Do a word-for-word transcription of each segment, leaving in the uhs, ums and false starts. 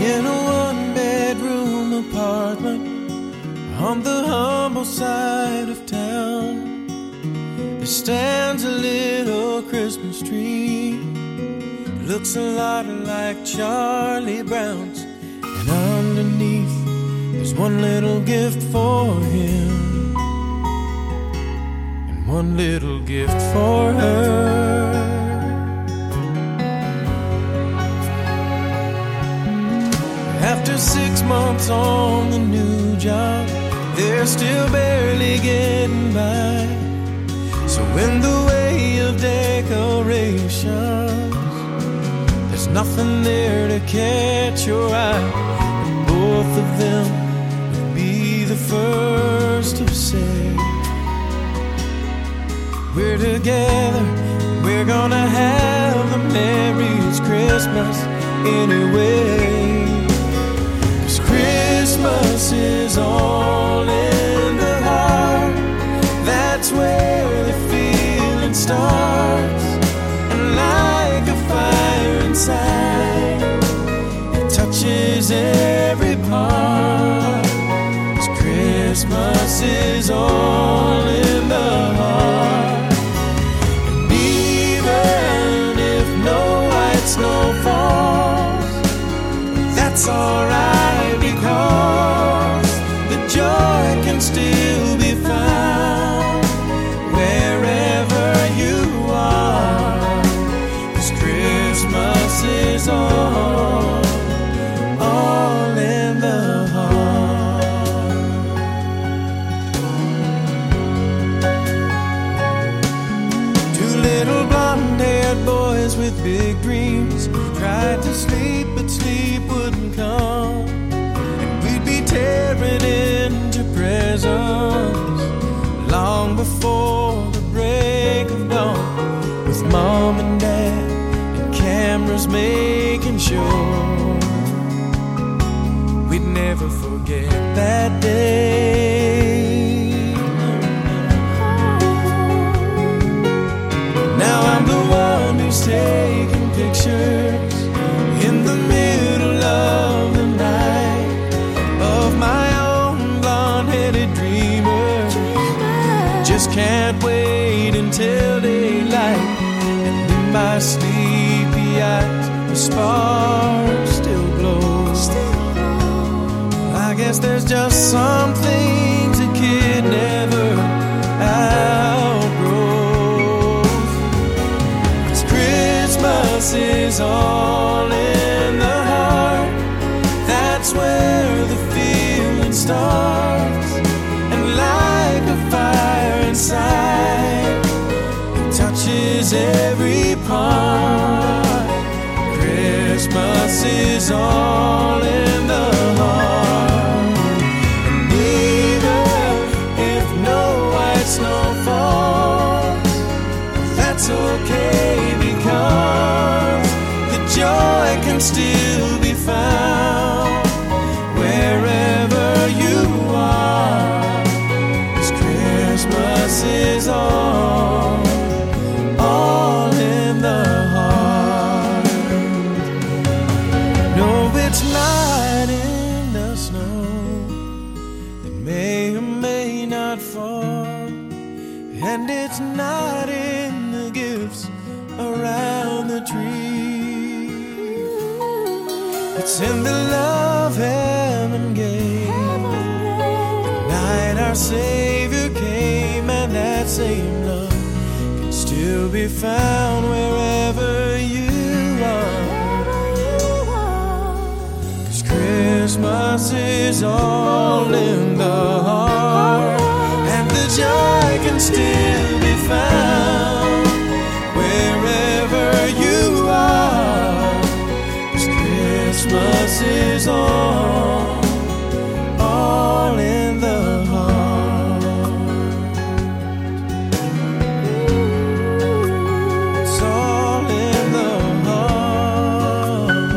In a one-bedroom apartment on the humble side of town, there stands a little Christmas tree. It looks a lot like Charlie Brown's, and underneath there's one little gift for him and one little gift for her. After six months on the new job, they're still barely getting by. So in the way of decorations, there's nothing there to catch your eye. And both of them would be the first to say, we're together, we're gonna have the merriest Christmas anyway. Christmas is all in the heart. That's where the feeling starts. And like a fire inside, it touches every part. 'Cause Christmas is all in the heart. And even if no white snow falls, that's alright. Because the joy can still be found wherever you are. 'Cause Christmas is all, all in the heart. Two little blonde-haired boys with big dreams tried to sleep, but sleep wouldn't come. Tearing into presents long before the break of dawn, with mom and dad and cameras making sure we'd never forget that day. Now I'm the one who's taking pictures in the middle of the night of my own blonde-headed dreamer. Just can't wait until daylight, and in my sleepy eyes the sparks still glow. I guess there's just some things a kid never outgrows. 'Cause Christmas is all in the heart. That's where the starts, and like a fire inside, it touches every part. Christmas is all in the heart. And even if no white snow falls, that's okay, because the joy can still be found wherever you are. 'Cause Christmas is all, all in the heart. No, it's not in the snow that may or may not fall, and it's not in the gifts around the tree. It's in the love heaven gave, the night our Savior came, and that same love can still be found wherever you are. 'Cause Christmas is all in the heart, and the joy can still be found wherever you are. 'Cause Christmas is all, all in the heart. It's all in the heart.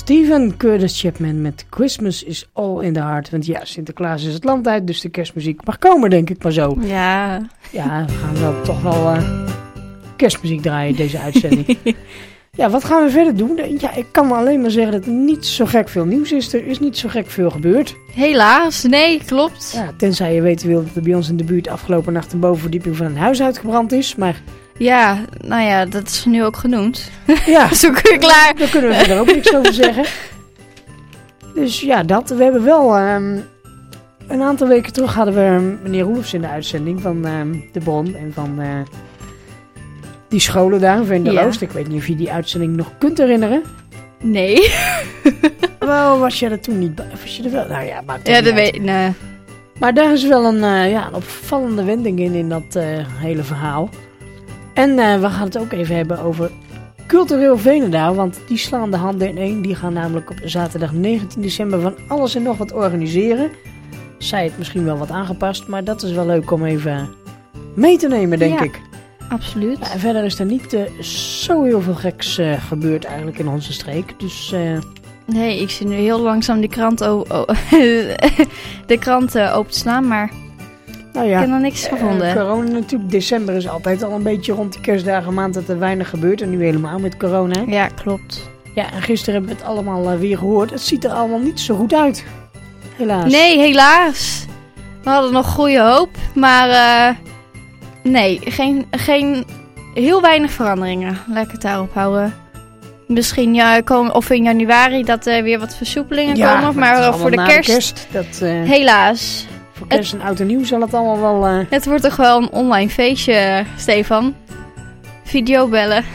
Steven Curtis Chapman met Christmas is all in the heart. Want ja, Sinterklaas is het land uit, dus de kerstmuziek mag komen, denk ik maar zo. Ja. Ja, we gaan wel toch wel uh, kerstmuziek draaien, deze uitzending. Ja, wat gaan we verder doen? Ja, ik kan alleen maar zeggen dat er niet zo gek veel nieuws is. Er is niet zo gek veel gebeurd. Helaas, nee, klopt. Ja, tenzij je weten wil dat er bij ons in de buurt afgelopen nacht een bovenverdieping van een huis uitgebrand is, maar... Ja, nou ja, dat is nu ook genoemd. Ja, zo kun je klaar. Daar kunnen we verder ook niks over zeggen. Dus ja, dat. We hebben wel... Um, een aantal weken terug hadden we meneer Roelofs in de uitzending van um, De Bron en van uh, die scholen daar in Vendeloost. Ja. Ik weet niet of je die uitzending nog kunt herinneren. Nee. Wel, was je er toen niet bij? Of was je er wel? Nou ja, maakt ja, niet dat uit. weet nee. Maar daar is wel een, uh, ja, een opvallende wending in, in dat uh, hele verhaal. En uh, we gaan het ook even hebben over Cultureel Veenendaal, want die slaan de handen in één. Die gaan namelijk op zaterdag negentien december van alles en nog wat organiseren. Zij het misschien wel wat aangepast, maar dat is wel leuk om even mee te nemen, denk ja, ik. Absoluut. Ja, en verder is er niet uh, zo heel veel geks uh, gebeurd eigenlijk in onze streek. Dus... Uh, nee, ik zie nu heel langzaam die krant, o- o- de krant uh, open staan, maar... Nou ja, ik heb nog niks gevonden. Uh, corona natuurlijk, december is altijd al een beetje rond de kerstdagen maand dat er weinig gebeurt. En nu helemaal met corona. Ja, klopt. Ja, en gisteren hebben we het allemaal uh, weer gehoord. Het ziet er allemaal niet zo goed uit. Helaas. Nee, helaas. We hadden nog goede hoop. Maar uh, nee, geen, geen, heel weinig veranderingen. Laat ik het daarop houden. Misschien ja, komen, of in januari dat er weer wat versoepelingen ja, komen. Maar, maar voor de kerst, de kerst dat, uh, helaas. Voor kerst en oud en nieuw zal het allemaal wel... Uh... Het wordt toch wel een online feestje, Stefan? Videobellen.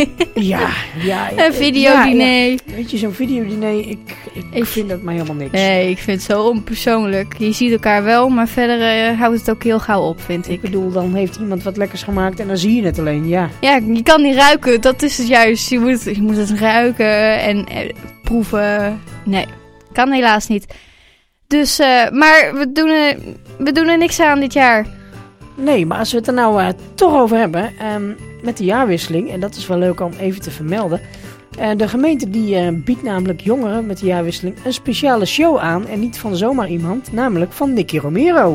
ja, ja, ja. Een videodiner. Ja, ja. Weet je, zo'n videodiner, ik, ik, ik vind dat maar helemaal niks. Nee, ik vind het zo onpersoonlijk. Je ziet elkaar wel, maar verder uh, houdt het ook heel gauw op, vind ik. Ik bedoel, dan heeft iemand wat lekkers gemaakt en dan zie je het alleen, ja. Ja, je kan niet ruiken, dat is het juist. Je moet, je moet het ruiken en uh, proeven. Nee, kan helaas niet. Dus, uh, maar we doen, er, we doen er niks aan dit jaar. Nee, maar als we het er nou uh, toch over hebben, um, met de jaarwisseling, en dat is wel leuk om even te vermelden. Uh, de gemeente die uh, biedt namelijk jongeren met de jaarwisseling een speciale show aan. En niet van zomaar iemand, namelijk van Nicky Romero.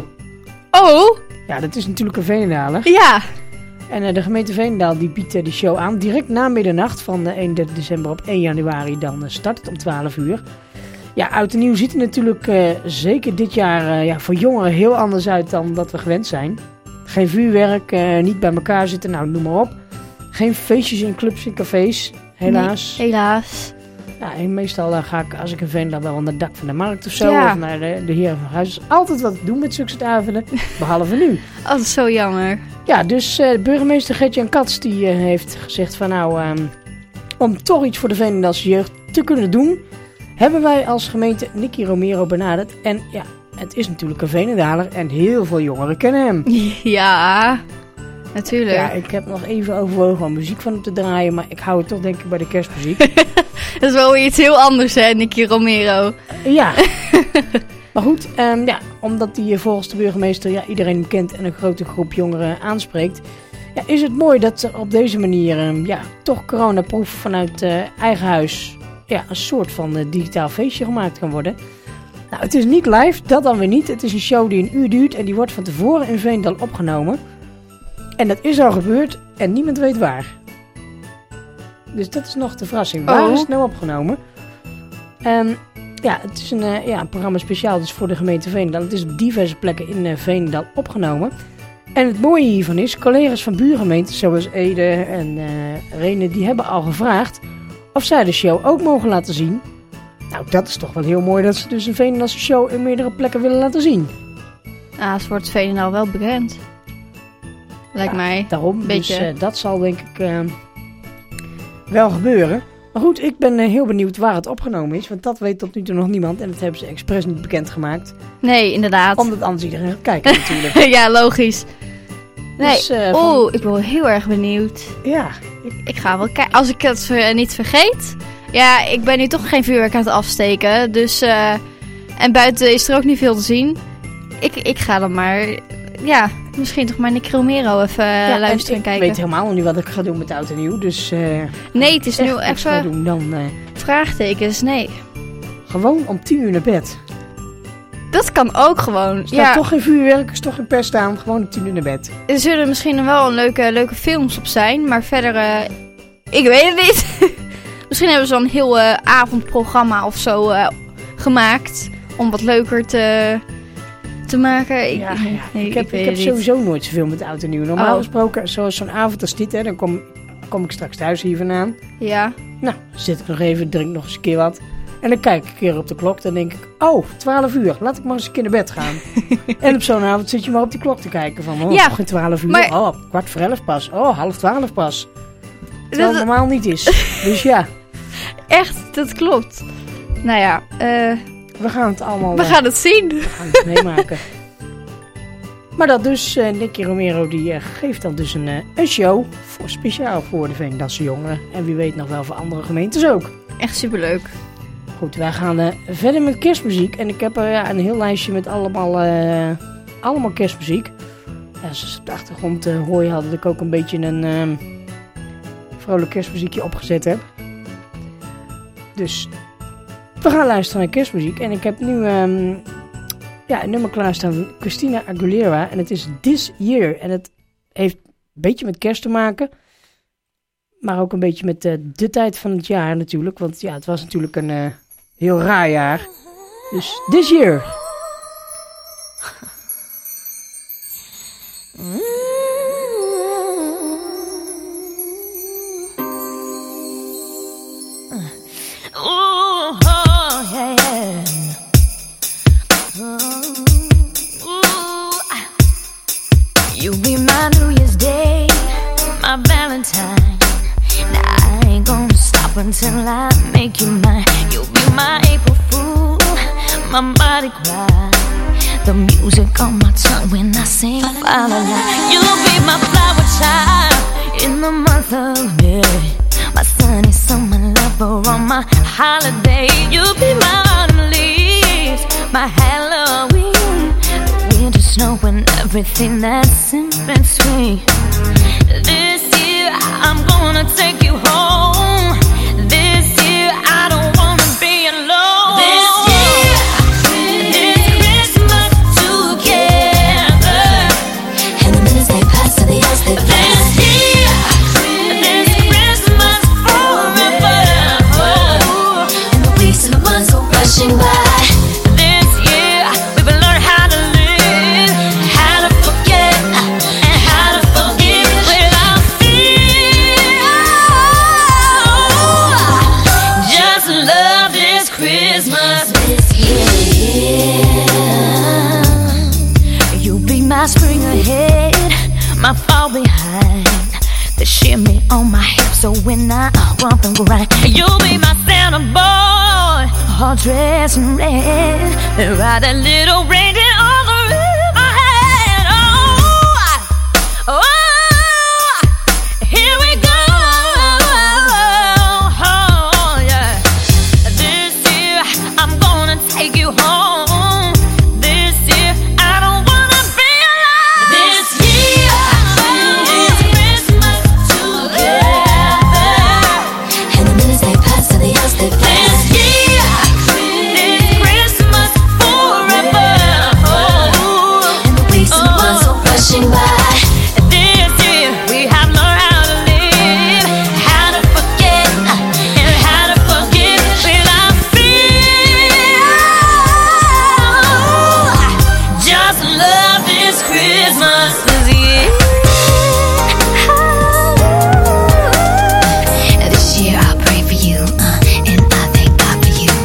Oh! Ja, dat is natuurlijk een Veenendaler. Ja. En uh, de gemeente Veenendaal die biedt uh, die show aan direct na middernacht van uh, eenendertig december op één januari. Dan uh, start het om twaalf uur. Ja, oud en nieuw ziet er natuurlijk uh, zeker dit jaar uh, ja, voor jongeren heel anders uit dan dat we gewend zijn. Geen vuurwerk, uh, niet bij elkaar zitten, nou noem maar op. Geen feestjes in clubs en cafés, helaas. Nee, helaas. Ja, en meestal uh, ga ik, als ik een vent dan wel aan het dak van de markt of zo, ja. of naar de, de heren van huis. Altijd wat te doen met zulke avonden, behalve nu. Dat is zo jammer. Ja, dus uh, burgemeester Gert-Jan Kats die uh, heeft gezegd van nou, um, om toch iets voor de Veenendaalse jeugd te kunnen doen, hebben wij als gemeente Nicky Romero benaderd. En ja, het is natuurlijk een Veenendaler en heel veel jongeren kennen hem. Ja, natuurlijk. Ja, ik heb nog even overwogen om muziek van hem te draaien, maar ik hou het toch denk ik bij de kerstmuziek. Dat is wel iets heel anders, hè, Nicky Romero. Ja. Maar goed, um, ja, omdat hij volgens de burgemeester ja, iedereen kent en een grote groep jongeren aanspreekt, ja, is het mooi dat er op deze manier um, ja, toch coronaproof vanuit uh, eigen huis ja, een soort van uh, digitaal feestje gemaakt kan worden. Nou, het is niet live, dat dan weer niet. Het is een show die een uur duurt en die wordt van tevoren in Veendal opgenomen. En dat is al gebeurd en niemand weet waar. Dus dat is nog de verrassing. Waar oh. is het nou opgenomen? Um, ja, het is een, uh, ja, een programma speciaal dus voor de gemeente Veendal. Het is op diverse plekken in uh, Veendal opgenomen. En het mooie hiervan is, collega's van buurgemeenten zoals Ede en uh, Renen, die hebben al gevraagd of zij de show ook mogen laten zien. Nou, dat is toch wel heel mooi dat ze dus een Veenendaalse show in meerdere plekken willen laten zien. Ah, het wordt Veenendaal wel bekend. Lijkt ja, mij. Daarom, beetje. dus uh, dat zal denk ik uh, wel gebeuren. Maar goed, ik ben uh, heel benieuwd waar het opgenomen is, want dat weet tot nu toe nog niemand. En dat hebben ze expres niet bekendgemaakt. Nee, inderdaad. Omdat anders iedereen gaat kijken natuurlijk. Ja, logisch. Nee, dus, uh, oeh, van... ik ben heel erg benieuwd. Ja. Ik, ik ga wel kijken. Als ik het ver, niet vergeet. Ja, ik ben nu toch geen vuurwerk aan het afsteken. Dus, uh, en buiten is er ook niet veel te zien. Ik, ik ga dan maar, ja, Misschien toch maar Nicky Romero even uh, Ja, luisteren en ik kijken. Ik weet helemaal nog niet wat ik ga doen met oud en nieuw. Dus uh, nee, het is nu echt ga even doen dan uh, vraagtekens. Nee. gewoon om tien uur naar bed. Dat kan ook gewoon. Er staat Ja, toch geen vuurwerk, is toch geen pest aan. Gewoon om tien uur naar bed. er zullen misschien wel leuke, leuke films op zijn. Maar verder, uh, ik weet het niet. Misschien hebben ze wel een heel uh, avondprogramma of zo uh, gemaakt. Om wat leuker te, te maken. Ik, Ja, ja. nee, ik heb, ik weet ik heb het niet. sowieso nooit zoveel met oud en nieuw. Normaal Oh. gesproken, zoals zo'n avond als dit, hè, dan kom, kom ik straks thuis hier vandaan. Ja. Nou, dan zit ik nog even, drink nog eens een keer wat. En dan kijk ik een keer op de klok, dan denk ik, oh, twaalf uur, laat ik maar eens een keer naar bed gaan. En op zo'n avond zit je maar op die klok te kijken van, oh, Ja, nog geen twaalf uur, maar- oh, kwart voor elf pas, oh, half twaalf pas. Terwijl Dat- het normaal niet is. Dus ja, Echt, dat klopt. Nou ja, uh, we gaan het allemaal we eh, gaan het zien. we gaan het meemaken. Maar dat dus, uh, Nicky Romero die uh, geeft dan dus een, uh, een show, voor, speciaal voor de Veendamse jongeren. En wie weet nog wel voor andere gemeentes ook. Echt superleuk. Goed, wij gaan uh, verder met kerstmuziek. En ik heb er ja, een heel lijstje met allemaal, uh, allemaal kerstmuziek. Ja, zoals op de achtergrond uh, hoor je al dat ik ook een beetje een um, vrolijk kerstmuziekje opgezet heb. Dus we gaan luisteren naar kerstmuziek. En ik heb nu um, ja, een nummer klaarstaan van Christina Aguilera. En het is This Year. En het heeft een beetje met kerst te maken. Maar ook een beetje met uh, de tijd van het jaar natuurlijk. Want ja, het was natuurlijk een uh, heel raar jaar. Dus This Year. Ooh, oh, yeah, yeah. Ooh, ooh. You be my New Year's Day, my Valentine. Now I ain't gonna stop until I make you mine. You'll be my April Fool, my Mardi Gras. The music on my tongue when I sing fa la la. You'll be my flower child in the month of May. My sunny summer lover on my holiday. You'll be my autumn leaves, my Halloween, the winter snow and everything that's in between. This year I'm gonna take you home. This year I don't wanna be alone. This year, this Christmas together, And the minutes they pass and the years they this pass. year, this Christmas forever. And the weeks and the months go rushing by. This year we will learn how to live, how to forget, and how to forgive without fear. Just love this Christmas. This year, You be my spring ahead, my fall behind. The shimmy on my hips, so when I bump and grind. You'll be my Santa boy, all dressed in red, and ride that little reindeer on the riverhead. Oh, oh, here we go. Oh, yeah. This year I'm gonna take you home. This year I don't wanna be alone. This year is Christmas together. and the minutes they pass and the years they This pass. year is Christmas forever. And the weeks and the months go rushing by. This year we have learned how to live, how to forget, and how to forgive without fear. Just love this Christmas this year. This year I'll pray for you, uh, and I thank God for you.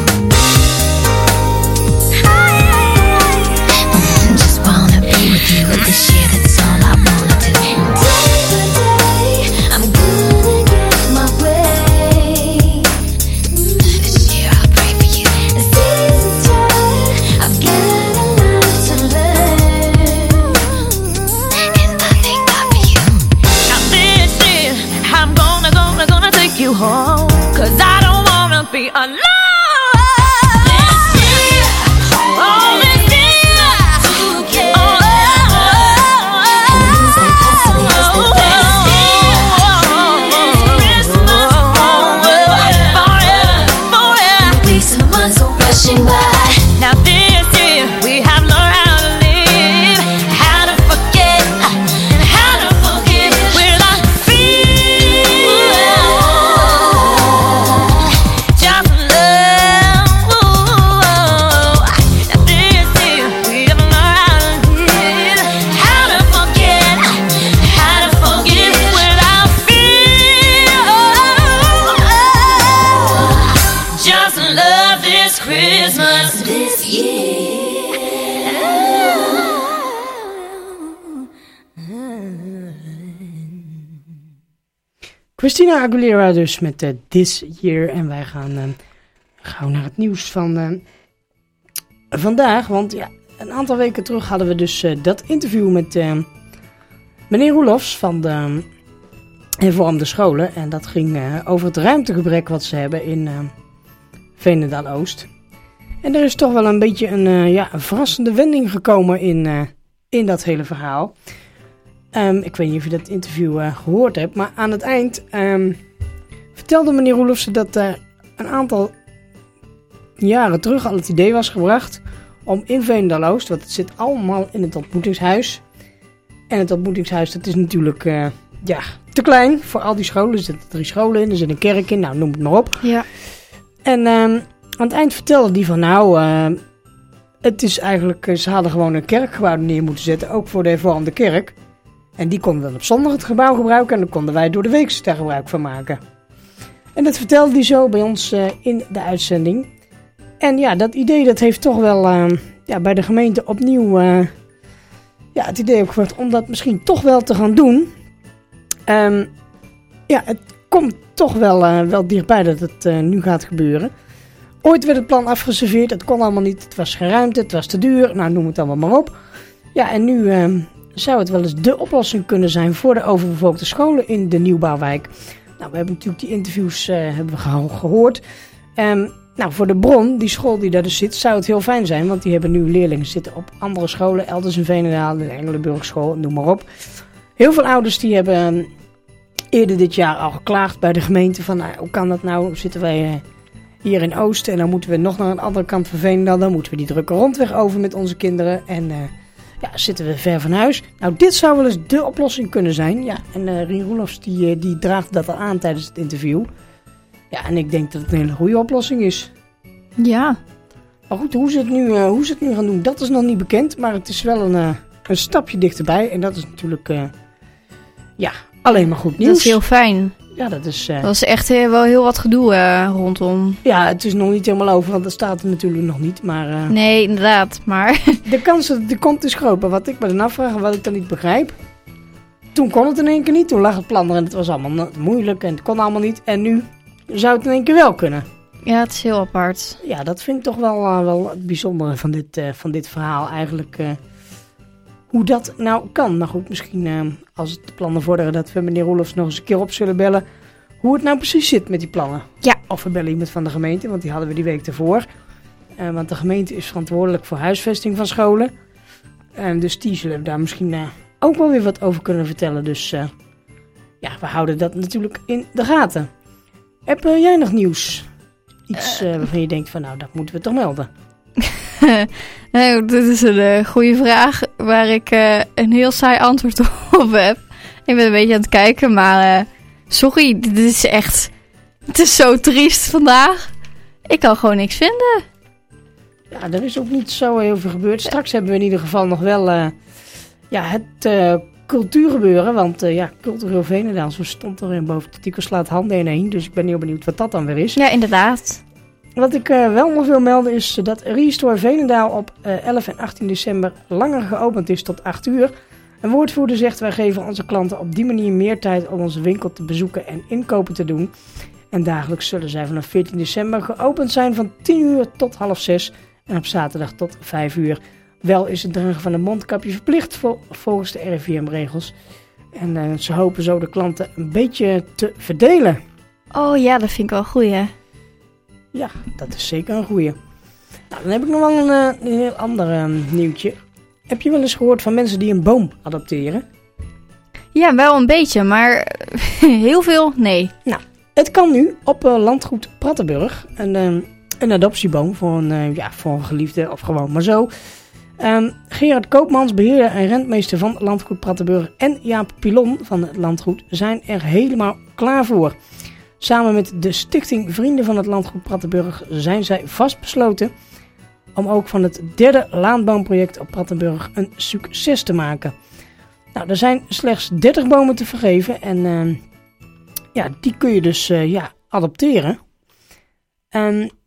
Mm, just wanna be with you this year. That's all I wanna do. Day by day, I'm gonna get my way. This year I'll pray for you. The season's turn, I've got a lot to learn. this year. Christina Aguilera dus met uh, This Year. En wij gaan uh, gauw naar het nieuws van uh, vandaag. Want ja, een aantal weken terug hadden we dus uh, dat interview met uh, meneer Roelofs van de hervormde scholen. En dat ging uh, over het ruimtegebrek wat ze hebben in uh, Veenendaal-Oost. En er is toch wel een beetje een, uh, ja, een verrassende wending gekomen in, uh, in dat hele verhaal. Um, ik weet niet of je dat interview uh, gehoord hebt, maar aan het eind um, vertelde meneer Roelofsen dat er uh, een aantal jaren terug al het idee was gebracht om in Veenendaal-Oost, want het zit allemaal in het ontmoetingshuis. En het ontmoetingshuis, dat is natuurlijk uh, ja, te klein voor al die scholen. Er zitten drie scholen in, er zit een kerk in, nou noem het maar op. Ja. En um, aan het eind vertelde die van nou, uh, het is eigenlijk, uh, ze hadden gewoon een kerkgebouw neer moeten zetten, ook voor de hervormde kerk. En die konden dan op zondag het gebouw gebruiken en dan konden wij door de week daar gebruik van maken. En dat vertelde hij zo bij ons uh, in de uitzending. En ja, dat idee dat heeft toch wel uh, ja, bij de gemeente opnieuw uh, ja, het idee opgebracht om dat misschien toch wel te gaan doen. Um, ja, het komt toch wel, uh, wel dichtbij dat het uh, nu gaat gebeuren. Ooit werd het plan afgeserveerd, het kon allemaal niet, het was geen ruimte, het was te duur, nou noem het allemaal maar op. Ja, en nu uh, zou het wel eens de oplossing kunnen zijn voor de overbevolkte scholen in de nieuwbouwwijk. Nou, we hebben natuurlijk die interviews uh, hebben we geho- gehoord. Um, nou, voor de Bron, die school die daar dus zit, zou het heel fijn zijn, want die hebben nu leerlingen zitten op andere scholen, elders in Veenendaal, de Engelenburgschool, noem maar op. Heel veel ouders die hebben uh, eerder dit jaar al geklaagd bij de gemeente van, nou, hoe kan dat nou, zitten wij uh, hier in Oost en dan moeten we nog naar de andere kant van Veenendaal, dan moeten we die drukke rondweg over met onze kinderen en uh, ja, zitten we ver van huis. Nou, dit zou wel eens de oplossing kunnen zijn. Ja, en uh, Rien Roelofs die, uh, die draagt dat al aan tijdens het interview. Ja, en ik denk dat het een hele goede oplossing is. Ja. Maar goed, hoe ze het nu, uh, hoe ze het nu gaan doen, dat is nog niet bekend. Maar het is wel een, uh, een stapje dichterbij. En dat is natuurlijk uh, ja, alleen maar goed nieuws. Dat is heel fijn. Ja, dat is... Uh, Dat is echt uh, wel heel wat gedoe uh, rondom. Ja, het is nog niet helemaal over, want dat staat er natuurlijk nog niet. Maar uh, Nee, inderdaad. Maar de kans dat het er komt is groot. Maar wat ik me dan afvraag en wat ik dan niet begrijp. Toen kon het in één keer niet. Toen lag het plan er en het was allemaal moeilijk en het kon allemaal niet. En nu zou het in één keer wel kunnen. ja, het is heel apart. Ja, dat vind ik toch wel, uh, wel het bijzondere van dit, uh, van dit verhaal eigenlijk. Uh, hoe dat nou kan. Maar goed, misschien uh, als het de plannen vorderen dat we meneer Roelofs nog eens een keer op zullen bellen. Hoe het nou precies zit met die plannen. Ja. Of we bellen iemand van de gemeente, want die hadden we die week ervoor. Uh, want de gemeente is verantwoordelijk voor huisvesting van scholen. Uh, dus die zullen we daar misschien uh, ook wel weer wat over kunnen vertellen. Dus uh, ja, we houden dat natuurlijk in de gaten. Heb uh, jij nog nieuws? Iets uh, waarvan je denkt van nou, dat moeten we toch melden. Nee, dit is een uh, goede vraag waar ik uh, een heel saai antwoord op heb. Ik ben een beetje aan het kijken, maar uh, sorry, dit is echt... Het is zo triest vandaag. Ik kan gewoon niks vinden. Ja, er is ook niet zo heel veel gebeurd. Straks hebben we in ieder geval nog wel uh, ja, het uh, cultuurgebeuren. Want uh, ja, Cultureel Veenendaal, zo stond er in boven het artikel, slaat handen ineen. Dus ik ben heel benieuwd wat dat dan weer is. Ja, inderdaad. Wat ik uh, wel nog wil melden is dat Restore Veenendaal op uh, elf en achttien december langer geopend is tot acht uur. Een woordvoerder zegt, wij geven onze klanten op die manier meer tijd om onze winkel te bezoeken en inkopen te doen. En dagelijks zullen zij vanaf veertien december geopend zijn van tien uur tot half zes en op zaterdag tot vijf uur. Wel is het dragen van een mondkapje verplicht vol, volgens de R I V M-regels. En uh, ze hopen zo de klanten een beetje te verdelen. Oh ja, dat vind ik wel een goeie. Ja, dat is zeker een goeie. Nou, dan heb ik nog wel een, uh, een heel ander uh, nieuwtje. Heb je wel eens gehoord van mensen die een boom adopteren? Ja, wel een beetje, maar heel veel, nee. Nou, het kan nu op uh, landgoed Prattenburg. Een, uh, een adoptieboom voor een, uh, ja, voor een geliefde of gewoon maar zo. Um, Gerard Koopmans, beheerder en rentmeester van landgoed Prattenburg, en Jaap Pilon van het landgoed zijn er helemaal klaar voor. Samen met de stichting Vrienden van het Landgoed Prattenburg zijn zij vastbesloten om ook van het derde laanboomproject op Prattenburg een succes te maken. Nou, er zijn slechts dertig bomen te vergeven en uh, ja, die kun je dus uh, ja, adopteren. Um,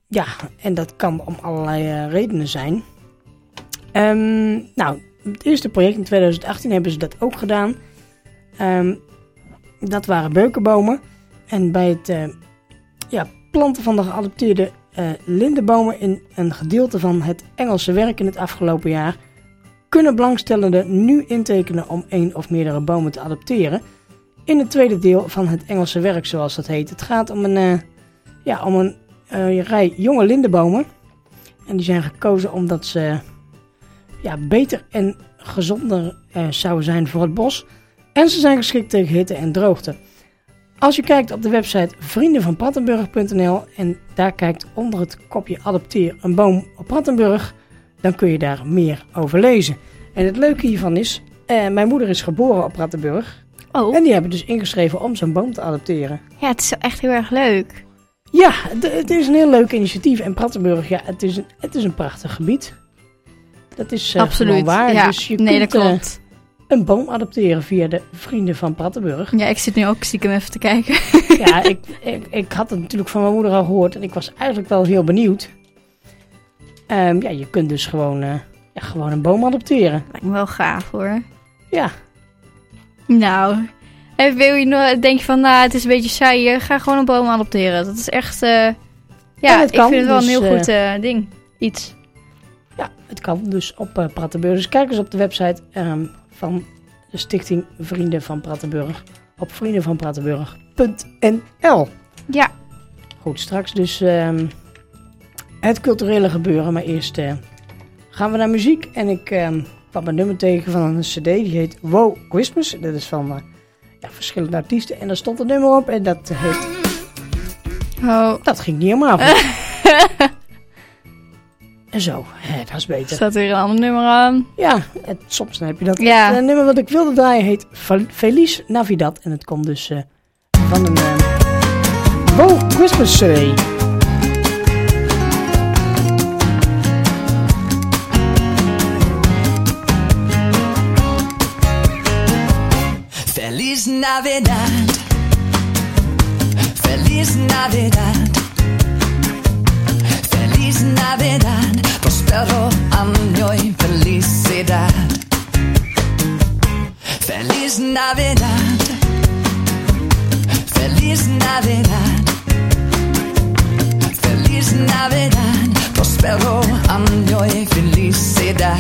ja, en dat kan om allerlei uh, redenen zijn. Um, nou, het eerste project in twintig achttien hebben ze dat ook gedaan. Um, dat waren beukenbomen. En bij het uh, ja, planten van de geadopteerde uh, lindenbomen in een gedeelte van het Engelse werk in het afgelopen jaar kunnen belangstellenden nu intekenen om één of meerdere bomen te adopteren. In het tweede deel van het Engelse werk, zoals dat heet. Het gaat om een, uh, ja, om een uh, rij jonge lindenbomen. En die zijn gekozen omdat ze ja, beter en gezonder uh, zouden zijn voor het bos. En ze zijn geschikt tegen hitte en droogte. Als je kijkt op de website vrienden van prattenburg punt n l en daar kijkt onder het kopje adopteer een boom op Prattenburg, dan kun je daar meer over lezen. En het leuke hiervan is, uh, mijn moeder is geboren op Prattenburg. Oh. En die hebben dus ingeschreven om zo'n boom te adopteren. Ja, het is echt heel erg leuk. Ja, het, het is een heel leuk initiatief. En Prattenburg, ja, het is een, het is een prachtig gebied. Dat is uh, Absoluut, gewoon waar. ja. Dus je nee, kunt dat klopt. Uh, een boom adopteren via de vrienden van Prattenburg. Ja, ik zit nu ook stiekem even te kijken. Ja, ik, ik, ik had het natuurlijk van mijn moeder al gehoord. En ik was eigenlijk wel heel benieuwd. Um, ja, je kunt dus gewoon, uh, ja, gewoon een boom adopteren. Lijkt me wel gaaf hoor. Ja. Nou, en wil je nog, denk je van, nou, het is een beetje saai, ga gewoon een boom adopteren. Dat is echt, uh, ja, ik kan, vind het wel dus, een heel uh, goed uh, ding. Iets. Ja, het kan dus op uh, Prattenburg. Dus kijk eens op de website um, van de stichting Vrienden van Prattenburg. Op vrienden van prattenburg punt n l. Ja. Goed, straks dus um, het culturele gebeuren. Maar eerst uh, gaan we naar muziek. En ik um, kwam een nummer tegen van een cd. Die heet Wow Christmas. Dat is van uh, ja, verschillende artiesten. En daar stond een nummer op. En dat heet... Oh. Dat ging niet helemaal goed. En zo, hè, dat is beter. Staat weer een ander nummer aan. Ja, het, soms dan heb je dat. Ja. Het uh, nummer wat ik wilde draaien heet Feliz Navidad. En het komt dus uh, van een uh, Wow Christmas C D. Feliz Navidad, Feliz Navidad, Feliz Navidad, prospero año y felicidad. Feliz Navidad, Feliz Navidad, Feliz Navidad, prospero año y felicidad.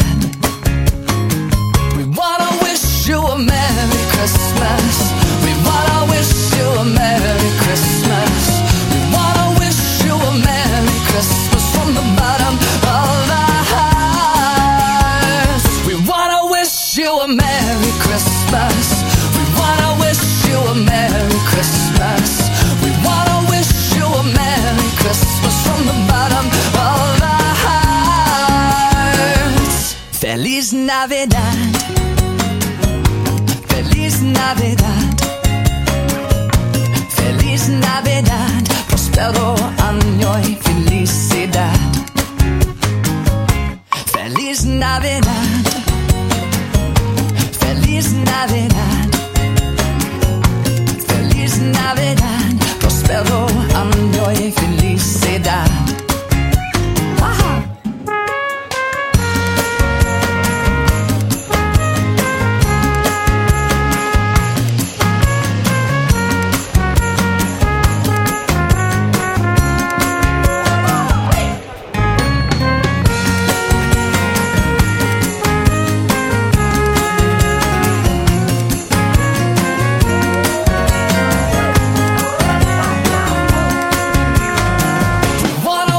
We wanna wish you a Merry Christmas. We wanna wish you a Merry Christmas. We wanna wish you a Merry Christmas from the bottom of our hearts. We wanna wish you a Merry Christmas. We wanna wish you a Merry Christmas. We wanna wish you a Merry Christmas from the bottom of our hearts. Feliz Navidad. Feliz Navidad, Feliz Navidad, prospero año y felicidad. Feliz Navidad, Feliz Navidad, Feliz Navidad, prospero año y felicidad. Wanna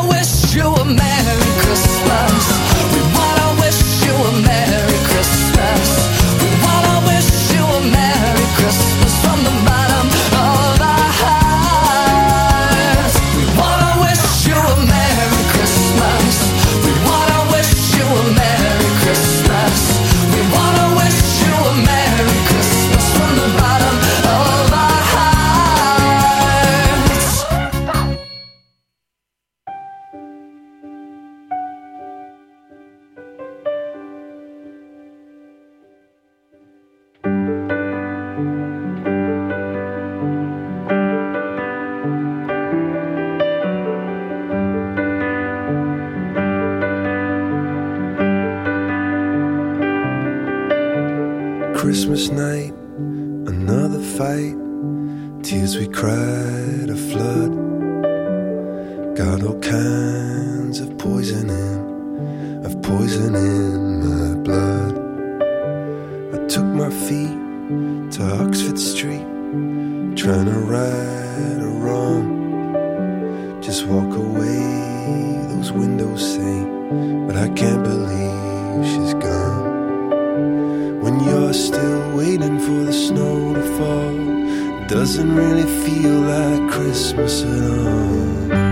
Christmas night, another fight, tears we cried, a flood. Got all kinds of poison in, of poison in my blood. I took my feet to Oxford Street, trying to right a wrong. Just walk away, those windows say, but I can't believe she's gone. When you're still waiting for the snow to fall, it doesn't really feel like Christmas at all.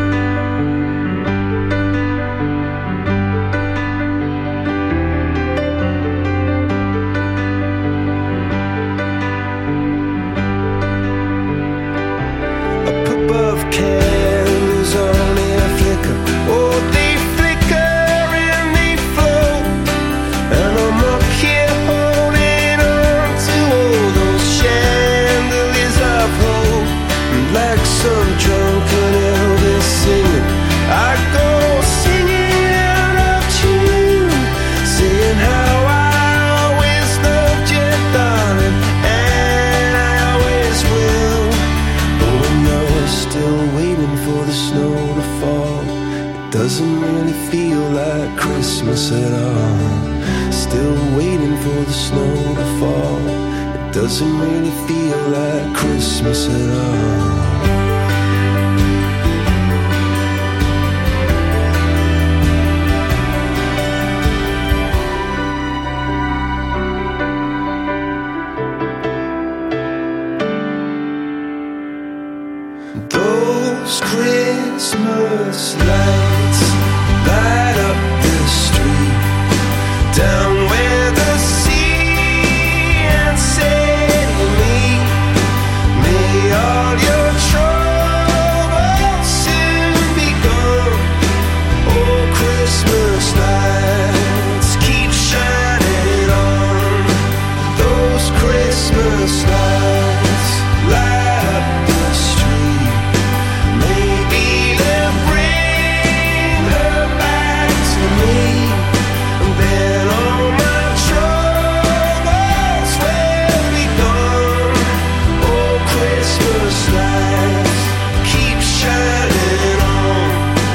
Doesn't really feel like Christmas at all. Still waiting for the snow to fall. It doesn't really feel like Christmas at all. Those Christmas lights light up the street, down where the sea and say me, may all your troubles soon be gone. Oh, Christmas lights keep shining on. Those Christmas lights light up the street. Maybe they'll bring her back to me, and then all my troubles will be gone. Oh, Christmas lights keep shining on.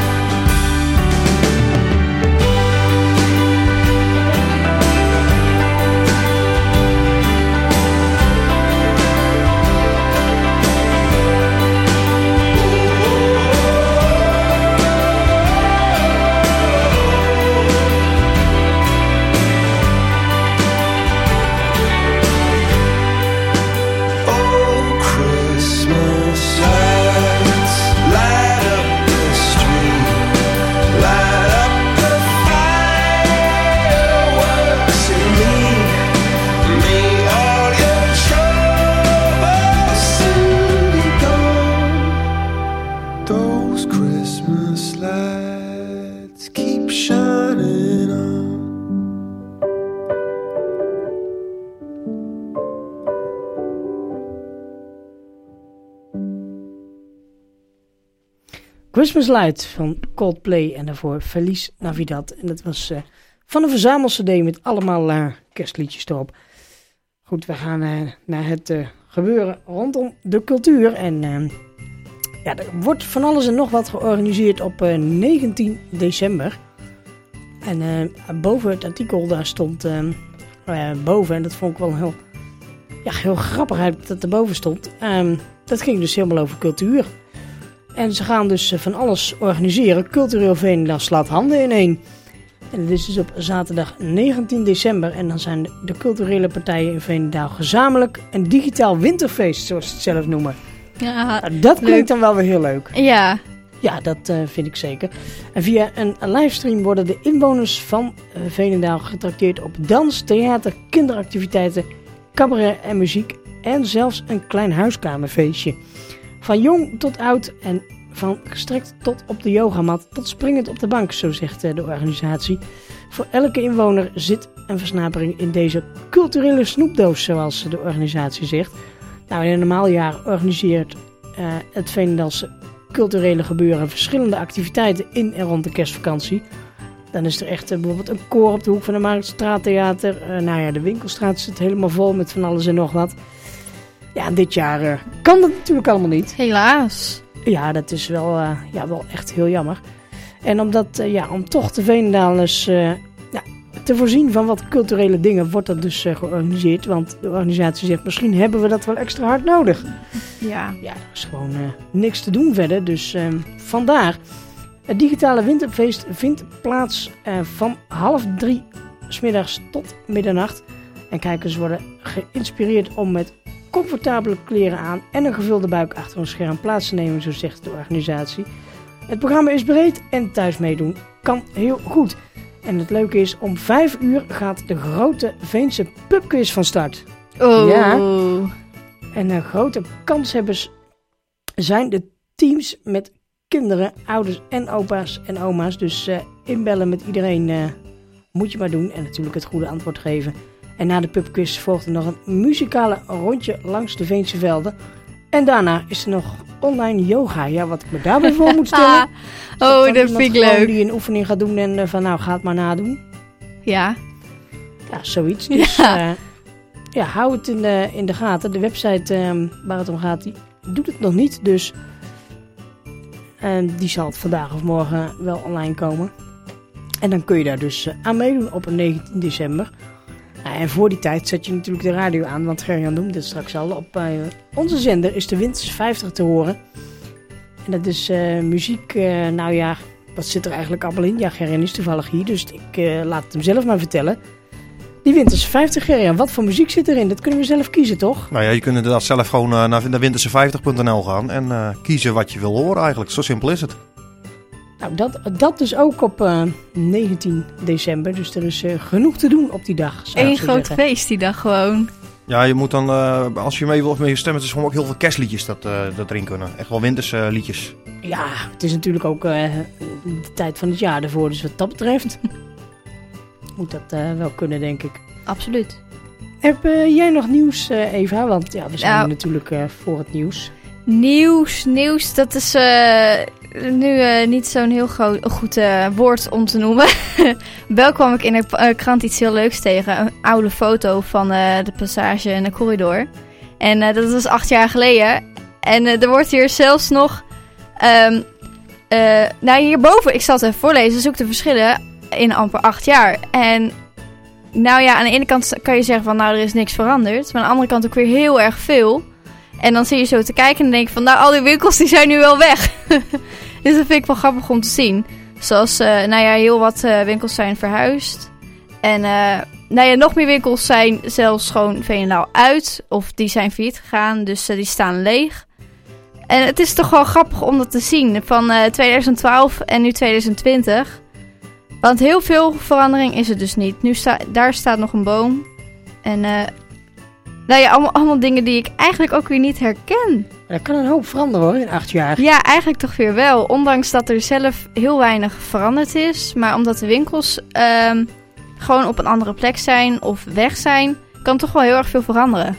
Oh, Christmas lights light up the street, light up the fireworks in me. May all your troubles soon be gone. Those Christmas lights keep shining on. Christmas Light van Coldplay en daarvoor Feliz Navidad. En dat was uh, van een verzamelcd met allemaal uh, kerstliedjes erop. Goed, we gaan uh, naar het uh, gebeuren rondom de cultuur. En uh, ja, er wordt van alles en nog wat georganiseerd op uh, negentien december. En uh, boven het artikel daar stond uh, uh, boven, en dat vond ik wel heel, ja, heel grappig uit dat erboven stond. Uh, dat ging dus helemaal over cultuur. En ze gaan dus van alles organiseren. Cultureel Veenendaal slaat handen ineen. En dat is dus op zaterdag negentien december. En dan zijn de culturele partijen in Veenendaal gezamenlijk een digitaal winterfeest, zoals ze het zelf noemen. Ja, Nou, dat klinkt leuk. dan wel weer heel leuk. Ja, Ja, dat uh, vind ik zeker. En via een livestream worden de inwoners van uh, Veenendaal getrakteerd op dans, theater, kinderactiviteiten, cabaret en muziek. En zelfs een klein huiskamerfeestje. Van jong tot oud en van gestrekt tot op de yogamat tot springend op de bank, zo zegt uh, de organisatie. Voor elke inwoner zit een versnapering in deze culturele snoepdoos, zoals de organisatie zegt. Nou, in een normaal jaar organiseert uh, het Veenendaalse culturele gebeuren verschillende activiteiten in en rond de kerstvakantie. Dan is er echt uh, bijvoorbeeld een koor op de hoek van de Marktstraattheater. Uh, nou ja, de Winkelstraat zit helemaal vol met van alles en nog wat. Ja, dit jaar uh, kan dat natuurlijk allemaal niet. Helaas. Ja, dat is wel, uh, ja, wel echt heel jammer. En omdat, uh, ja, om toch de Veenendalers uh, ja, te voorzien van wat culturele dingen, wordt dat dus uh, georganiseerd. Want de organisatie zegt, misschien hebben we dat wel extra hard nodig. Ja. Ja, er is gewoon uh, niks te doen verder. Dus uh, vandaar. Het digitale winterfeest vindt plaats uh, van half drie 's middags tot middernacht. En kijkers worden geïnspireerd om met comfortabele kleren aan en een gevulde buik achter een scherm plaats te nemen, zo zegt de organisatie. Het programma is breed en thuis meedoen kan heel goed. En het leuke is, om vijf uur gaat de grote Veense pubquiz van start. Oh. Ja. En uh, grote kanshebbers zijn de teams met kinderen, ouders en opa's en oma's. Dus uh, inbellen met iedereen uh, moet je maar doen. En natuurlijk het goede antwoord geven. En na de pubquiz volgt er nog een muzikale rondje langs de Veense velden. En daarna is er nog online yoga. Ja, wat ik me daarbij voor moet stellen. Oh, dat, dat vind ik leuk. Die een oefening gaat doen en uh, van nou, ga het maar nadoen. Ja. Ja, zoiets. Dus ja, uh, ja hou het in de, in de gaten. De website um, waar het om gaat, die doet het nog niet. Dus uh, die zal het vandaag of morgen wel online komen. En dan kun je daar dus uh, aan meedoen op negentien december. Uh, en voor die tijd zet je natuurlijk de radio aan, want Gerjan noemde het straks al. Op uh, onze zender is de Winters vijftig te horen. En dat is uh, muziek, uh, nou ja, wat zit er eigenlijk allemaal in? Ja, Gerjan is toevallig hier, dus ik uh, laat het hem zelf maar vertellen. Die Winters vijftig, Gerjan, wat voor muziek zit erin? Dat kunnen we zelf kiezen, toch? Nou ja, je kunt inderdaad zelf gewoon uh, naar winterse vijftig punt n l gaan en uh, kiezen wat je wil horen eigenlijk. Zo simpel is het. Nou, dat, dat dus ook op uh, negentien december. Dus er is uh, genoeg te doen op die dag. Eén groot feest die dag gewoon. Ja, je moet dan, uh, als je mee wilt met je stem, het is gewoon ook heel veel kerstliedjes dat, uh, dat erin kunnen. Echt wel winterse uh, liedjes. Ja, het is natuurlijk ook uh, de tijd van het jaar ervoor. Dus wat dat betreft moet dat uh, wel kunnen, denk ik. Absoluut. Heb uh, jij nog nieuws, uh, Eva? Want ja, we zijn nou, natuurlijk uh, voor het nieuws. Nieuws, nieuws, dat is uh, nu uh, niet zo'n heel groot, goed uh, woord om te noemen. Wel kwam ik in de uh, krant iets heel leuks tegen. Een oude foto van uh, de passage in de corridor. En uh, dat was acht jaar geleden. En uh, er wordt hier zelfs nog... Um, uh, nou, hierboven, ik zal het even voorlezen, zoek de verschillen in amper acht jaar. En nou ja, aan de ene kant kan je zeggen van, nou, er is niks veranderd. Maar aan de andere kant ook weer heel erg veel. En dan zie je zo te kijken en dan denk je van, nou, al die winkels die zijn nu wel weg. Dus dat vind ik wel grappig om te zien. Zoals, uh, nou ja, heel wat uh, winkels zijn verhuisd. En, uh, nou ja, nog meer winkels zijn zelfs gewoon Veenendaal uit. Of die zijn failliet gegaan, dus uh, die staan leeg. En het is toch wel grappig om dat te zien. Van uh, twintig twaalf en nu twintig twintig. Want heel veel verandering is het dus niet. Nu sta, daar staat nog een boom. En... Uh, Nou ja, allemaal, allemaal dingen die ik eigenlijk ook weer niet herken. Er kan een hoop veranderen hoor, in acht jaar. Ja, eigenlijk toch weer wel. Ondanks dat er zelf heel weinig veranderd is. Maar omdat de winkels um, gewoon op een andere plek zijn of weg zijn, kan toch wel heel erg veel veranderen.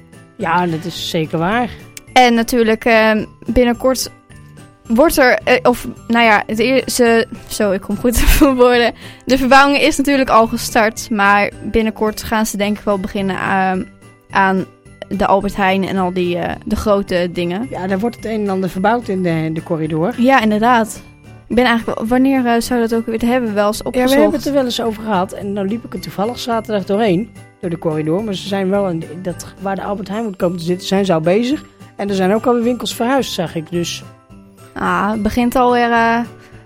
Ja, dat is zeker waar. En natuurlijk um, binnenkort wordt er, uh, of nou ja, het eerste, zo ik kom goed van woorden. De verbouwing is natuurlijk al gestart. Maar binnenkort gaan ze denk ik wel beginnen aan... Uh, aan de Albert Heijn en al die uh, de grote dingen. Ja, daar wordt het een en ander verbouwd in de, de corridor. Ja, inderdaad. Ik ben eigenlijk wel, wanneer uh, zou dat ook weer, hebben we wel eens opgezocht? Ja, we hebben het er wel eens over gehad. En dan liep ik er toevallig zaterdag doorheen, door de corridor. Maar ze zijn wel, in dat, waar de Albert Heijn moet komen te zitten, zijn ze al bezig. En er zijn ook alweer winkels verhuisd, zag ik dus. Ah, het begint alweer uh,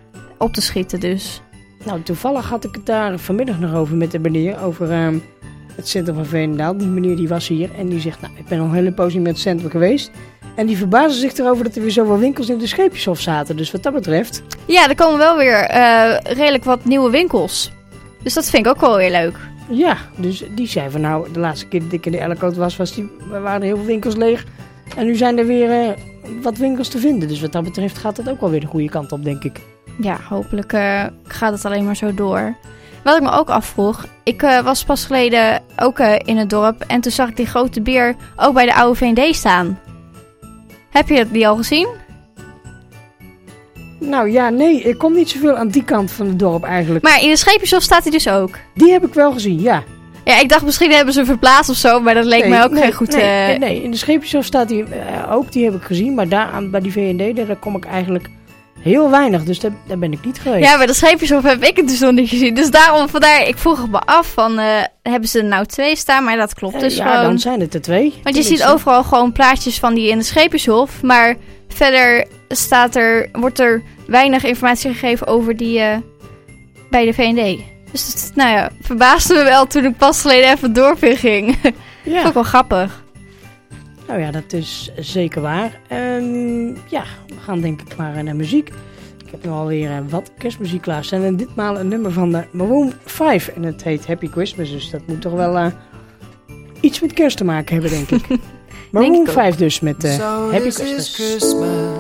op te schieten dus. Nou, toevallig had ik het daar vanmiddag nog over met de meneer, over... Uh, het centrum van Veenendaal. Die meneer die was hier en die zegt, nou, ik ben al een hele poos niet meer het centrum geweest. En die verbazen zich erover dat er weer zoveel winkels in de Scheepjeshof zaten. Dus wat dat betreft... Ja, er komen wel weer uh, redelijk wat nieuwe winkels. Dus dat vind ik ook wel weer leuk. Ja, dus die zei van, nou, de laatste keer dat ik in de Ellekoot was, was die, waren er heel veel winkels leeg. En nu zijn er weer uh, wat winkels te vinden. Dus wat dat betreft gaat dat ook wel weer de goede kant op, denk ik. Ja, hopelijk uh, gaat het alleen maar zo door. Wat ik me ook afvroeg, ik uh, was pas geleden ook uh, in het dorp en toen zag ik die grote beer ook bij de oude V en D staan. Heb je die al gezien? Nou ja, nee, ik kom niet zoveel aan die kant van het dorp eigenlijk. Maar in de Scheepjeshof staat hij dus ook. Die heb ik wel gezien, ja. Ja, ik dacht misschien hebben ze hem verplaatst of zo, maar dat leek nee, mij ook nee, geen goed... Nee, uh... nee, in de Scheepjeshof staat hij uh, ook, die heb ik gezien. Maar daar aan, bij die V en D, daar, daar kom ik eigenlijk heel weinig. Dus daar, daar ben ik niet geweest. Ja, bij de Scheepjeshof heb ik het dus nog niet gezien. Dus daarom, vandaar, ik vroeg me af van, uh, hebben ze er nou twee staan? Maar dat klopt uh, dus ja, gewoon. dan zijn het er twee. Want je ziet overal gewoon plaatjes van die in de Scheepjeshof. Maar verder staat er, wordt er weinig informatie gegeven over die uh, bij de V en D. Dus dat, nou ja, verbaasde me wel toen ik pas geleden even het dorp in ging. Ja. Vond ik wel grappig. Nou ja, dat is zeker waar. Um, ja, we gaan denk ik maar naar muziek. Ik heb nu alweer uh, wat kerstmuziek klaarstaan. En ditmaal een nummer van de Maroon vijf. En het heet Happy Christmas. Dus dat moet toch wel uh, iets met kerst te maken hebben, denk ik. Maroon vijf dus met uh, so Happy this Christmas. Is Christmas.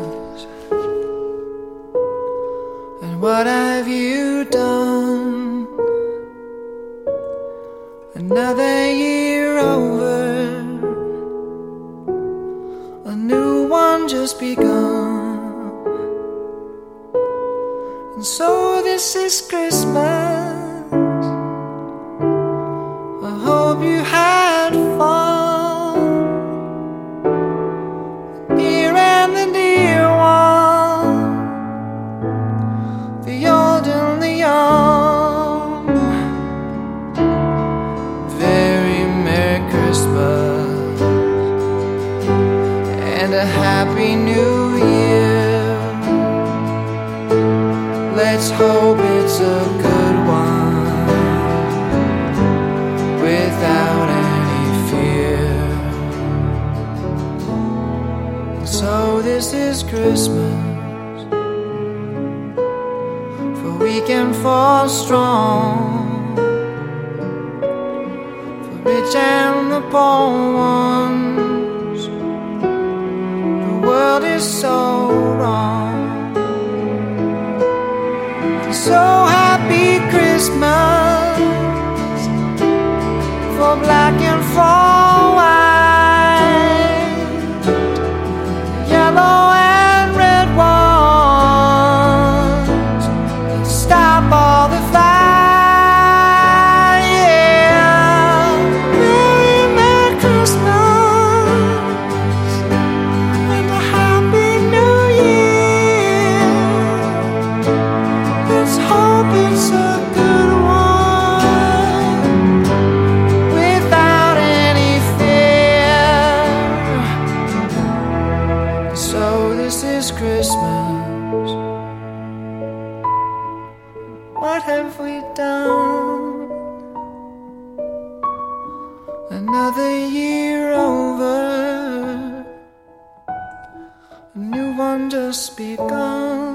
And what have you done? Another year over, a new one just begun. And so this is Christmas. I hope you had fun, dear and the dear one, the old and the young. Christmas and a happy new year. Let's hope it's a good one without any fear. So this is Christmas, for weak and for strong, rich and the poor ones. The world is so wrong. So happy Christmas for black and for white, yellow and red ones. Stop all the fight. Another year over, a new one just begun.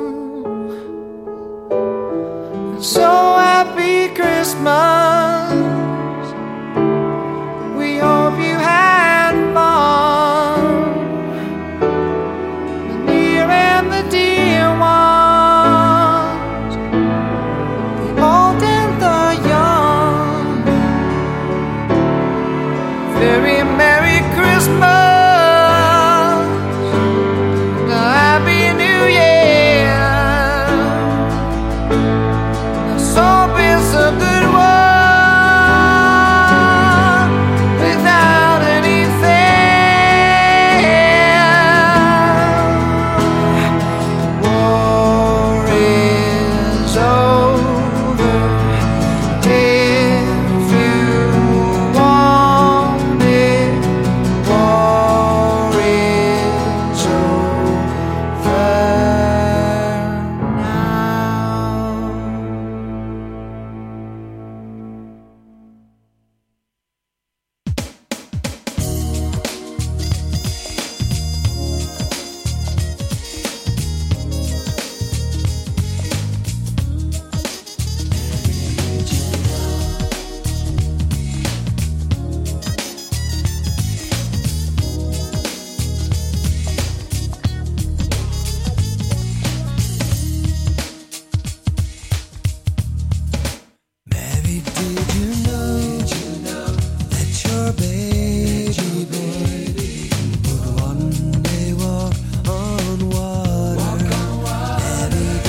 And so happy Christmas, we hope you had fun, the near and the dear ones, the old and the young. Very Merry Christmas, and a Happy New Year. Let's hope it's a good one without any fear. War is over if you want it. War is over now. Mary, did you know, that your baby boy would one day walk on water? Mary,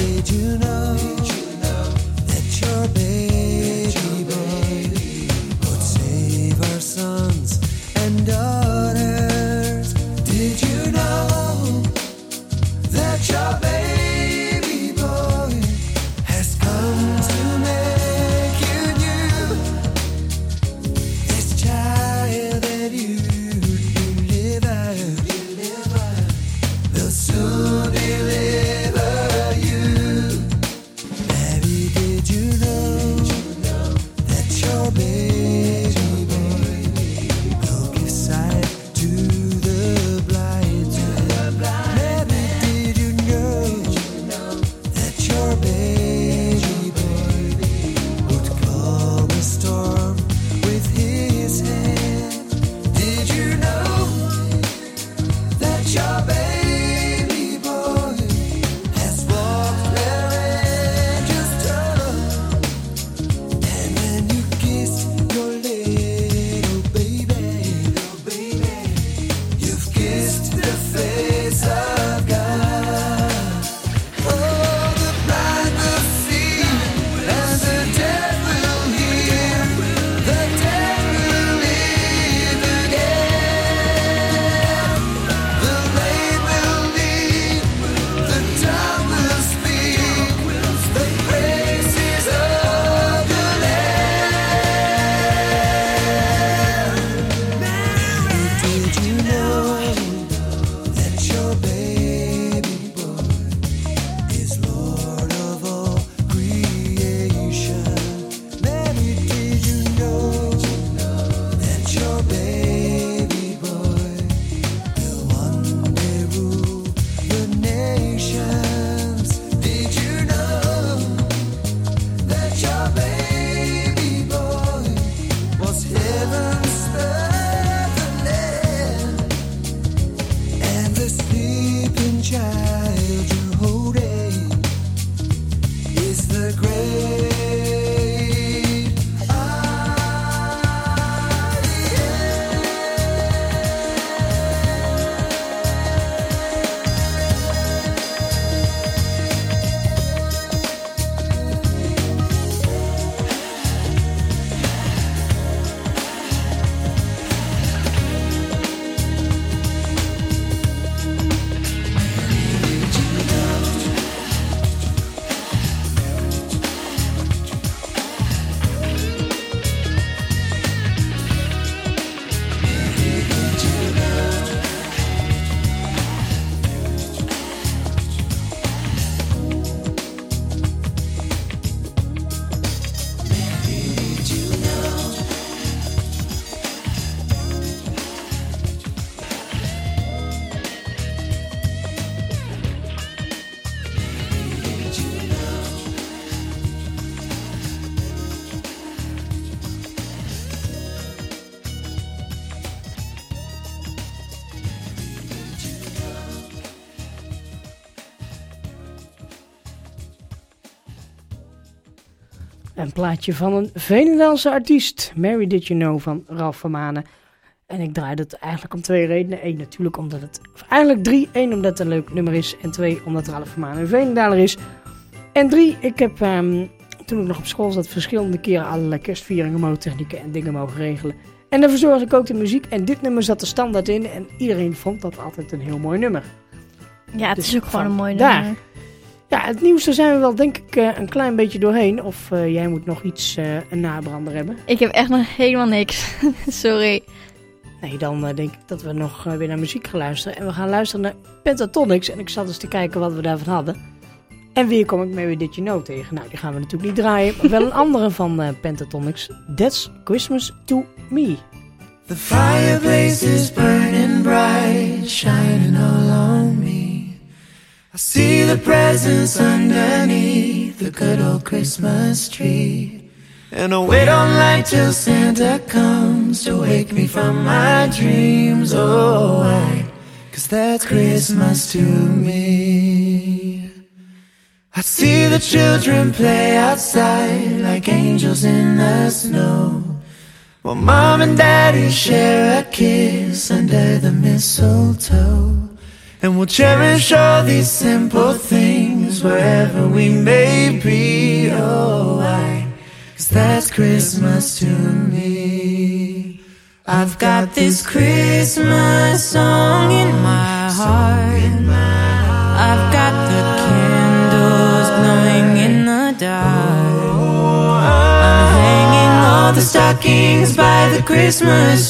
Een plaatje van een Veenendaalse artiest. Mary Did You Know van Ralph van Manen. En ik draai dat eigenlijk om twee redenen. Eén natuurlijk omdat het... Of eigenlijk drie. Eén omdat het een leuk nummer is. En twee omdat Ralph van Manen een Veenendaler is. En drie, ik heb um, toen ik nog op school zat verschillende keren allerlei kerstvieringen, motortechnieken en dingen mogen regelen. En dan verzorgde ik ook de muziek. En dit nummer zat er standaard in. En iedereen vond dat altijd een heel mooi nummer. Ja, het Dus is ook gewoon een mooi daar. nummer. Ja, het nieuws, daar zijn we wel denk ik uh, een klein beetje doorheen. Of uh, jij moet nog iets, uh, een nabrander hebben. Ik heb echt nog helemaal niks. Sorry. Nee, dan uh, denk ik dat we nog uh, weer naar muziek gaan luisteren. En we gaan luisteren naar Pentatonix. En ik zat eens te kijken wat we daarvan hadden. En weer kom ik mee weer Did You Know tegen. Nou, die gaan we natuurlijk niet draaien. Maar wel een andere van uh, Pentatonix. That's Christmas to Me. The fireplace is burning bright, shining all on me. I see the presents underneath the good old Christmas tree. And I wait all night till Santa comes to wake me from my dreams. Oh, why? 'Cause that's Christmas to me. I see the children play outside like angels in the snow. While Mom and Daddy share a kiss under the mistletoe. And we'll cherish all these simple things wherever we may be. Oh, why? 'Cause that's Christmas to me. I've got this Christmas song in my heart. I've got the candles glowing in the dark. I'm hanging all the stockings by the Christmas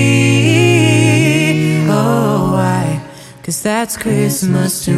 tree. Oh, why? 'Cause that's Christmas to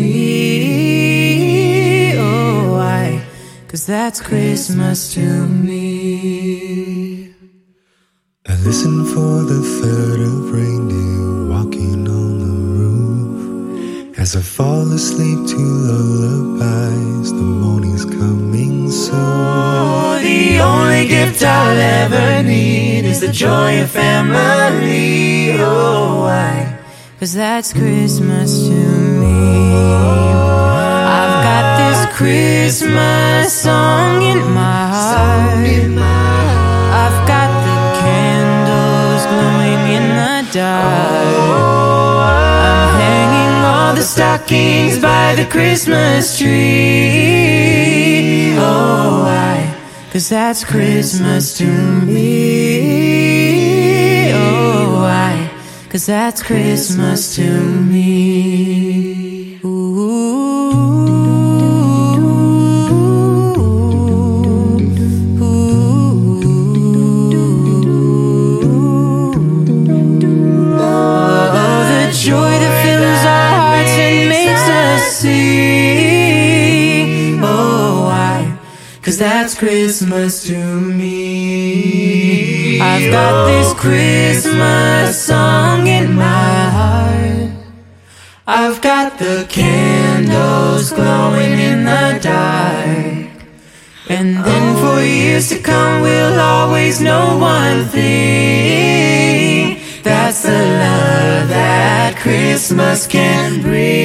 me. Oh, why? 'Cause that's Christmas to me. I listen for the third of reindeer walking on the roof. As I fall asleep to lullabies, the morning's coming soon. Oh, the only gift I'll ever need is the joy of family. Oh, why? 'Cause that's Christmas to me. I've got this Christmas song in my heart. I've got the candles glowing in the dark. I'm hanging all the stockings by the Christmas tree. Oh, why? 'Cause that's Christmas to me. Oh, why? 'Cause that's Christmas to me. Ooh. Joy that fills our hearts and makes us sing. Oh, why? 'Cause that's Christmas to me. I've got this Christmas song in my heart. I've got the candles glowing in the dark. And then for years to come we'll always know one thing. That's the love that Christmas can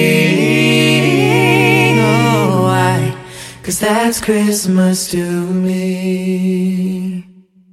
bring. Oh, why? 'Cause that's Christmas to me.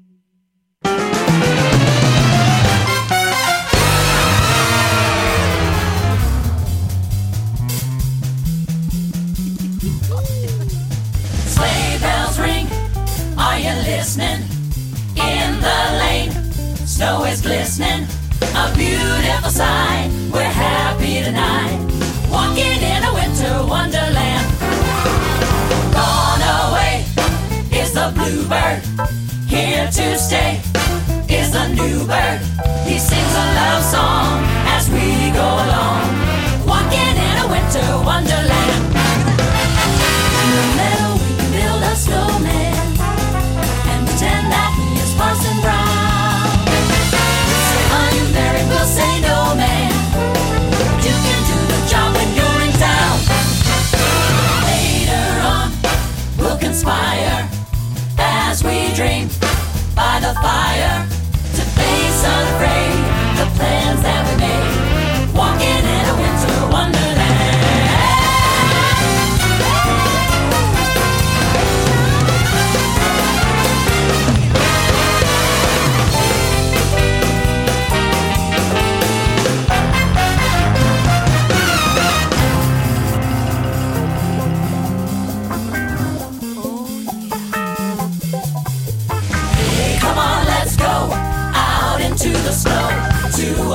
Sleigh bells ring, are you listening? In the lane, snow is glistening. A beautiful sight, we're happy tonight, walking in a winter wonderland. Gone away is the bluebird, here to stay is the new bird. He sings a love song as we go along, walking in a winter wonderland. In the meadow we can build a snowman and pretend that he is Parson Brown. Mary will say no man, you can do the job when you're in town. Later on we'll conspire as we dream by the fire to face unafraid the plans that we made, walking in a winter wonderland.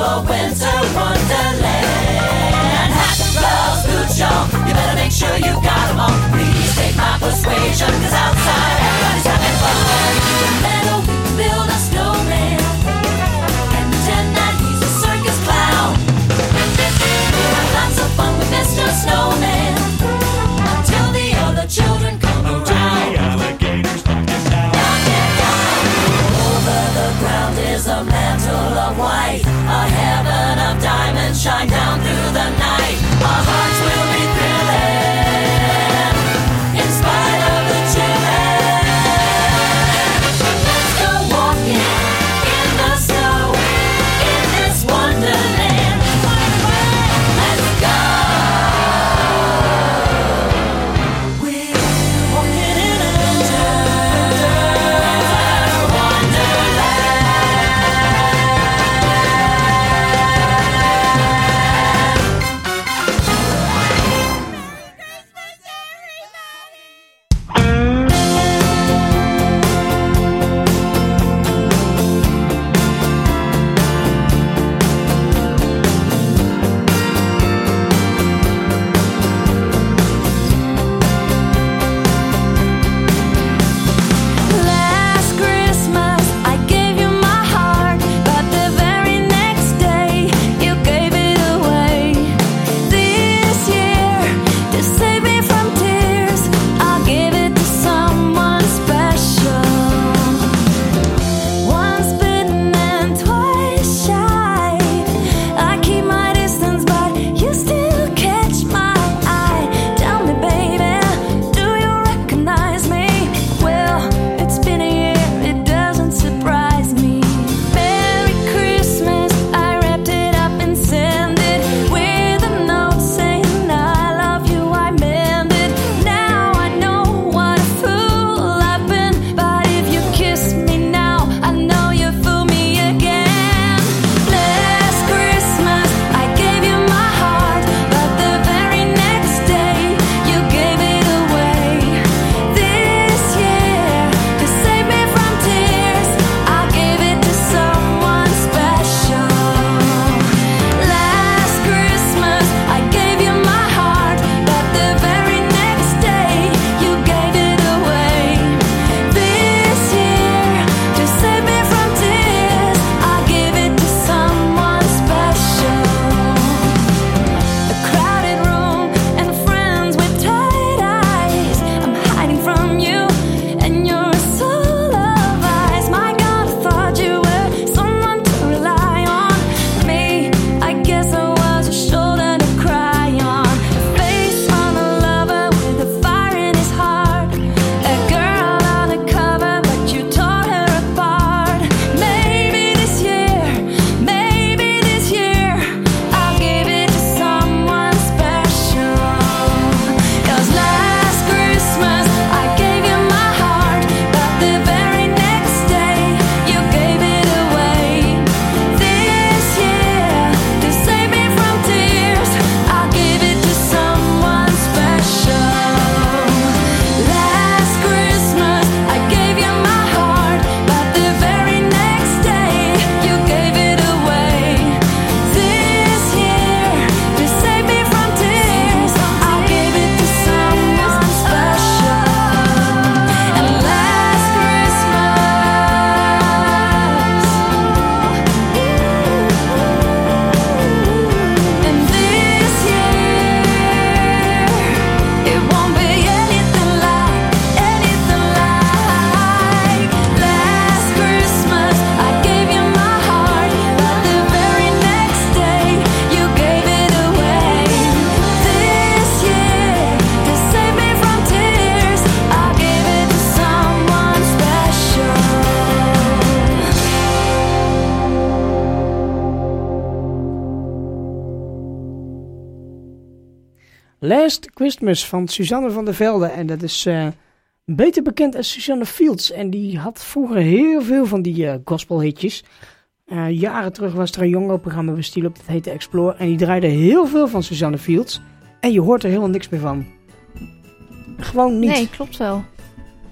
a winter wonderland. Hat, gloves, boots, y'all, you better make sure you got them all. Please take my persuasion, cause outside everybody's having fun. In the meadow we can build a snowman and pretend that he's a circus clown. We'll have lots of fun with Mister Snowman until the other children come around. Ground is a mantle of white, a heaven of diamonds shine down through the night. Our hearts will be thrilling in spite of the chilling. Let's go walking in the snow in this wonderland. Let's go. We're walking in a winter Last Christmas van Suzanne van der Velde. En dat is uh, beter bekend als Suzanne Fields. En die had vroeger heel veel van die uh, gospelhitjes. Uh, jaren terug was er een jongerenprogramma bij Stiel op, dat heette Explore. En die draaide heel veel van Suzanne Fields. En je hoort er helemaal niks meer van. Gewoon niet. Nee, klopt wel.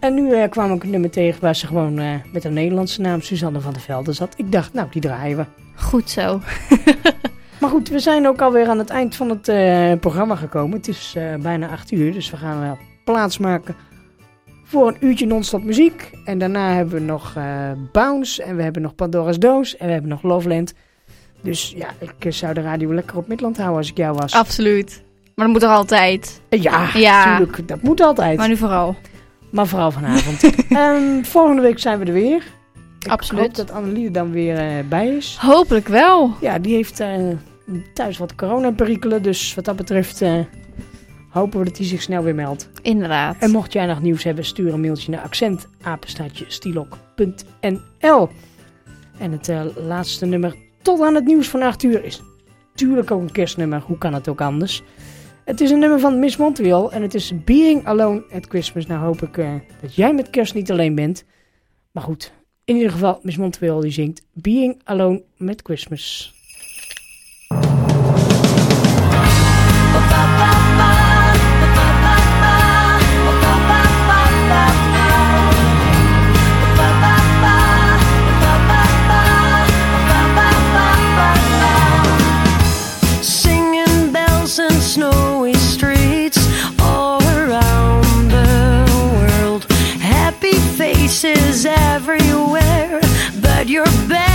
En nu uh, kwam ik een nummer tegen waar ze gewoon uh, met een Nederlandse naam Suzanne van der Velde zat. Ik dacht, nou, die draaien we. Goed zo. Maar goed, we zijn ook alweer aan het eind van het uh, programma gekomen. Het is uh, bijna acht uur, dus we gaan wel plaats maken voor een uurtje non-stop muziek. En daarna hebben we nog uh, Bounce en we hebben nog Pandora's Doos en we hebben nog Loveland. Dus ja, ik uh, zou de radio lekker op Midland houden als ik jou was. Absoluut. Maar dat moet er altijd. Uh, ja, Ja. natuurlijk. Dat moet altijd. Maar nu vooral. Maar vooral vanavond. En volgende week zijn we er weer. Ik Absoluut. hoop dat Annelie er dan weer uh, bij is. Hopelijk wel. Ja, die heeft uh, thuis wat coronaperikelen. Dus wat dat betreft uh, hopen we dat hij zich snel weer meldt. Inderdaad. En mocht jij nog nieuws hebben, stuur een mailtje naar accent apenstaartje stilok punt n l. En het uh, laatste nummer tot aan het nieuws van acht uur is natuurlijk ook een kerstnummer. Hoe kan het ook anders? Het is een nummer van Miss Montreal en het is Being Alone at Christmas. Nou hoop ik uh, dat jij met kerst niet alleen bent. Maar goed, in ieder geval Miss Montreal die zingt Being Alone at Christmas. Singing bells and snowy streets all around the world. Happy faces everywhere, but you're back.